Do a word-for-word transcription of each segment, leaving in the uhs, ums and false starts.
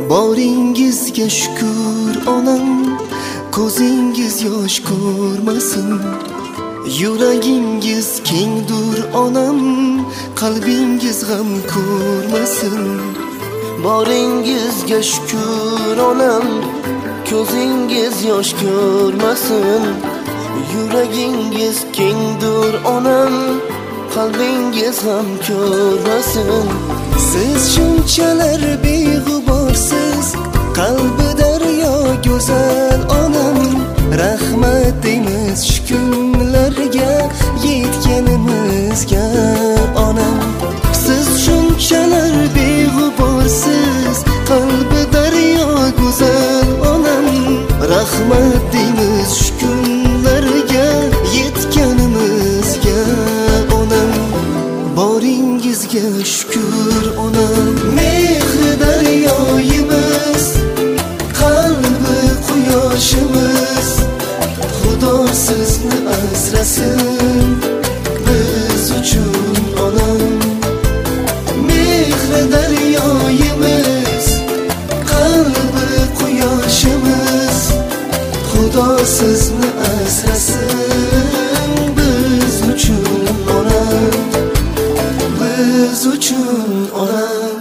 Boringizga shukr onam, ko'zingiz yosh ko'rmasin. Yuragingiz kengdur onam, qalbingiz g'am ko'rmasin. Boringizga shukr onam, ko'zingiz yosh ko'rmasin. Yuragingiz kengdur onam, qalbingiz ham ko'rmasin. Siz shunchalar beg'uborsiz, qalbi daryo go'zal onam. Rahmat deymiz shu kunlarga yetganimizga onam. Siz shunchalar beg'uborsiz, qalbi daryo go'zal onam. Rahmat deymiz shu kunlarga yetganimizga onam. Boringizga shukr onam. Mehri daryoyimiz, qalbi quyoshimiz, Xudo sizni asrasin biz uchun onam. Mehri daryoyimiz, qalbi quyoshimiz, Xudo sizni asrasin biz uchun onam. Biz uchun onam.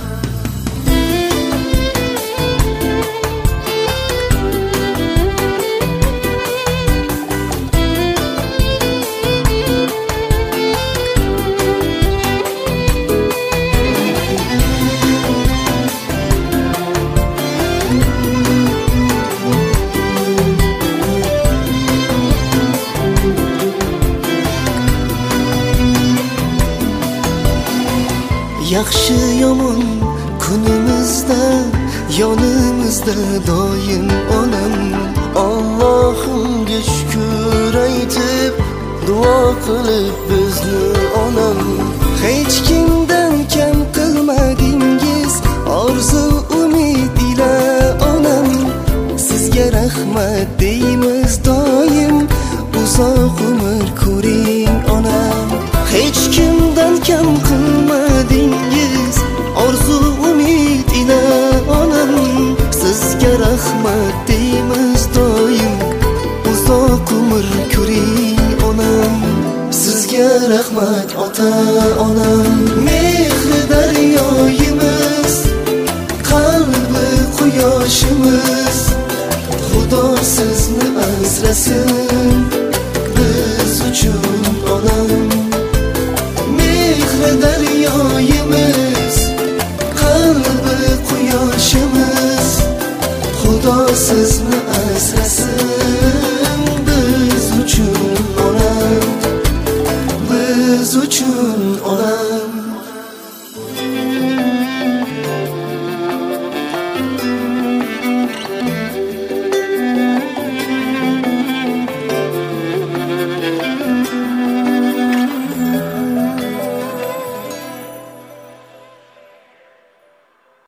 Yaxshi yomon kunimizda yonimizda doim onam. Allohimga shukr aytib duo qilib bizni onam. Hech kimdan kam qilmadingiz orzu umid ila onam. Sizga rahmat deymiz doim, uzoq umr ko'ring onam. Hech kimdan kam qilmadingiz orzu umid ila onam. Sizga rahmat deymiz doim, uzoq umr ko'ring onam. Sizga rahmat ota onam. Mehri daryoyimiz, qalbi quyoshimiz, Xudo sizni asrasin biz uchun onam. Mehri daryoyimiz,